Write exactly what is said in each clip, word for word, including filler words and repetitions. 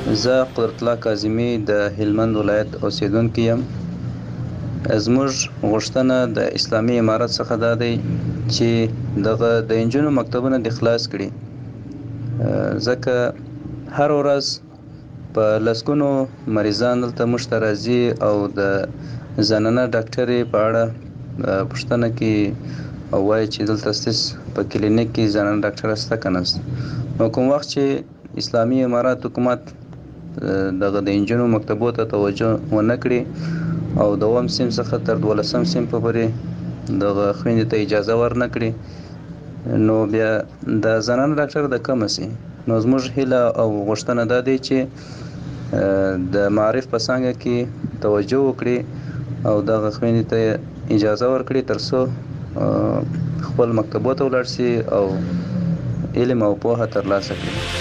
زه قدرت الله کاظمي د هلمند ولایت اوسیدونکی یم. زموږ غوښتنه د اسلامي امارت څخه دا دی چې دغه د انجونو مکتبونه د خلاص کړي، ځکه هر ورځ په لسګونو مریضان دلته موږ ته راځي او د زنانه ډاکټرې په اړه پوښتنه کوي او وایي چې دلته ستاسو په کلینیک کې زنانه ډاکټره شته که نشته. نو کوم وخت چې اسلامي امارت حکومت دغه د انجونو مکتبو ته توجه ونه کړي او د اووم صنف څخه تر دولسم صنف پورې دغه خویندې ته اجازه ورنه کړي، نو بیا د زنانه ډاکټر د کمه سي. نو زموږ هیله او غوښتنه دا دی چې د معارف په څانګه کې توجه وکړي او دغه خویندې ته اجازه ورکړي تر څو خپل مکتبو ته ولاړ سي او علم او پوهه ترلاسه کړي.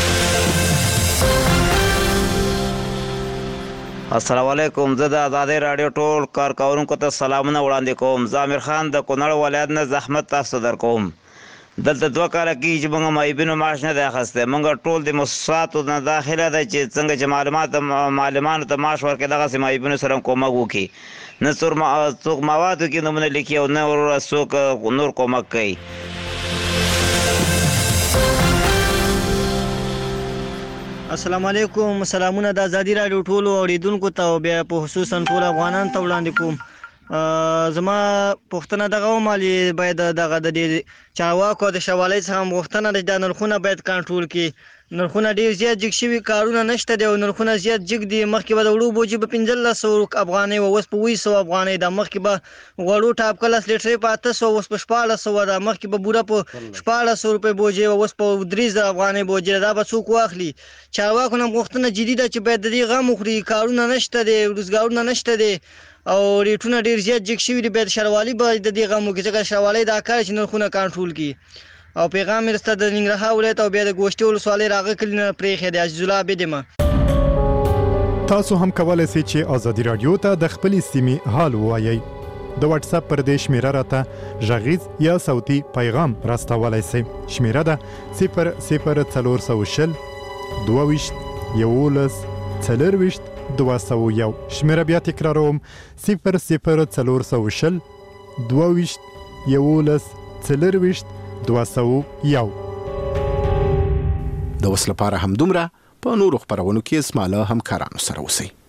السلام علیکم. زه د آزادۍ راډیو ټول کارکوونکو ته سلامونه وړاندې کوم. زه امیر خان د کونړ ولایت نه زحمت تاسو در کوم. دلته دوه کاله کېږي چې موږ معیبینو معاش نه دی اخیستی. موږ ټول د مؤسساتو نه دا هیله ده چې څنګه چې معلومات معلمانو ته معاش ورکړي دغسې معیبینو سره هم کومک وکړي. نه څوک موادو کې نومونه لیکي او نه څوک نور کومک کوي. السلام علیکم. سلامونه د ازادي راډیو ټولو اوریدونکو ته او بیا په خصوصا ټول افغانانو ته وړاندې کوم. زما پوښتنه دغه وم چې باید دغه د دې چارواکو د شوالۍ څخه غوښتنه ده چې دا نرخونه باید کنټرول کړي. نرخونه ډېر زیات جګ شوي، کارونه نشته دی او نرخونه زیات جګ دي. مخکې به د وړو بوجي به پنځلس سوه افغانۍ وه، اوس په اووه سوه افغانۍ ده. مخکې به غوړو ټاپکه لس لیټرۍ په اته سوه، اوس په شپاړس سوه ده. مخکې به بوره په شپاړس سوه روپۍ بوجي وه، اوس په درې زره افغانۍ بوجي ده. دا به څوک واخلي؟ چارواکو نه غوښتنه جدي ده چې باید د دې غم وخوري. کارونه نشته دی، روزګارونه نشته دی او ریټونه ډېر زیات جګ شوي دي. باید شاروالي به د دې غم وکړي، ځکه شاروالۍ دا کار چې نرخونه کنټرول کړي. او پیغام مې درته د ننګرهار ولایت او بیا د ګوشتې ولسوالۍ راغه کلي نه پرېښی دی. عزیز الله عابد یم. تاسو هم کولی سئ چې ازادي راډیو ته د خپلې سیمې حال ووایئ. د واتس اپ پر دې شمیره راته غږیز یا صوتي پیغام راستولی سئ. شمیره ده صفر صفر څلور سوه شل دوه ویشت یولس څلرویشت دوه سوه یو. شمیره بیا تکراروم صفر صفر څلور سوه شل دوه ویشت یولس څلرویشت دوه سوه یو. د اوس لپاره همدومره. په نورو خپرونو کې زما له همکارانو سره اوسئ.